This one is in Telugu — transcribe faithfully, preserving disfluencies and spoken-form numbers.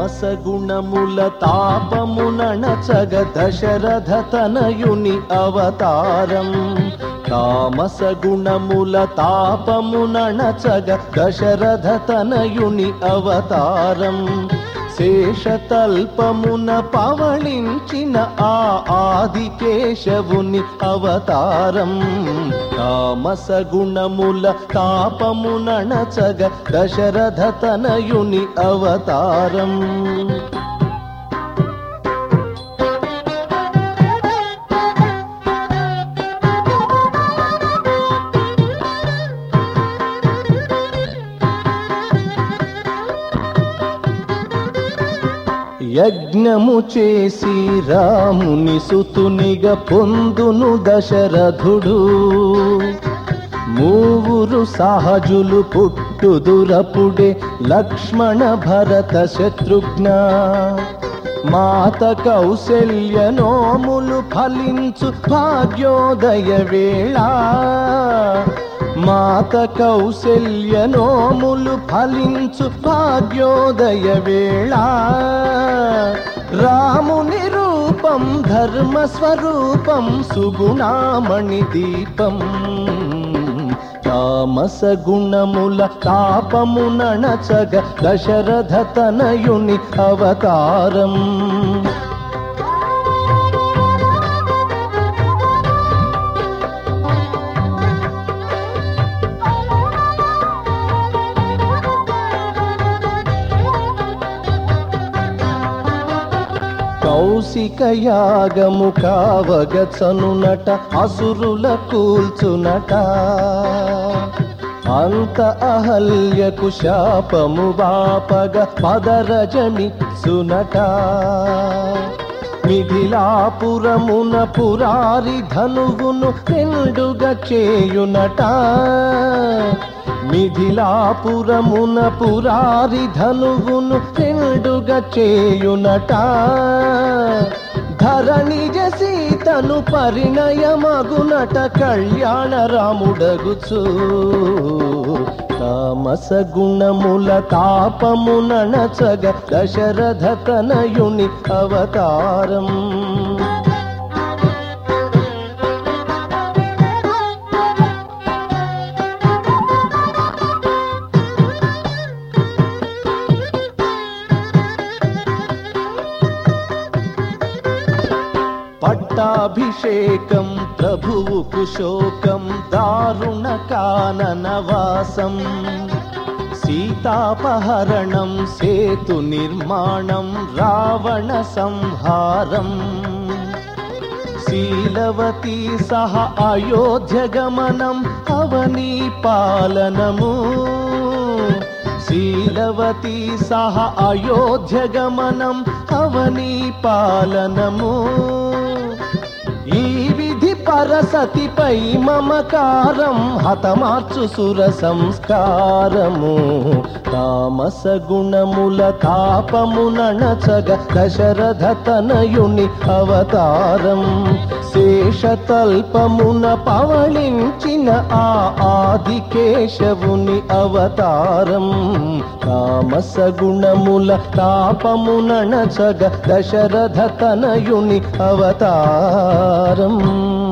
తామసగుణముల తాపమునణచగ దశరథ తనయుని అవతారం. తామసగుణముల తాపమునణచగ దశరథ తనయుని అవతారం. శేషతల్పమున పవళించిన ఆ ఆదికేశవుని అవతారం. తామసగుణముల తాపమునణచగ దశరథ తనయుని అవతారం. యజ్ఞము చేసి రాముని సుతునిగా పొందును దశరథుడు. మూవురు సహజులు పుట్టుదురపుడే లక్ష్మణ భరత శత్రుఘ్న. మాత కౌశల్య నోములు ఫలించు భాగ్యోదయ వేళ. మాత కౌశల్య నోములు ఫలించు భాగ్యోదయ వేళ. రాముని రూపం ధర్మ స్వరూపం సుగుణామణి దీపం. తామసగుణముల తాపమునణచగ దశరథ తనయుని అవతారం. కౌశిక యాగము కావగచనునట అసురుల కూల్చునట. అంత అహల్యకు శాపము బాపగ పదరజమిచ్చునట. మిథిలాపురమున పురారి ధనువును రెండుగా చేయునట. మిథిలాపురమున పురారి ధనువును రెండుగా చేయునట. ధరణిజ సీతను పరిణయమగునట కళ్యాణ రాముడగుచు. తామసగుణముల తాపమునణచగ దశరథ తనయుని అవతారం. పట్టాభిషేకం ప్రభువుకు శోకం దారుణ కాననవాసం. సీతాపహరణం సేతు నిర్మాణం రావణ సంహారం. శీలవతి సహ అయోధ్య గమనం అవనీ పాలనము. శీలవతి సహ అయోధ్య గమనం అవనీ పాలనము. ఈ విధి పరసతిపై మమకారం హతమార్చు సుర సంస్కారము. తామసగుణముల తాపమునణచగ దశరథ తనయుని అవతారం. శేషతల్పమున పవళించిన ఆ ఆదికేశవుని అవతారం. తామసగుణముల తాపమునణచగ దశరథ తనయుని అవతారం.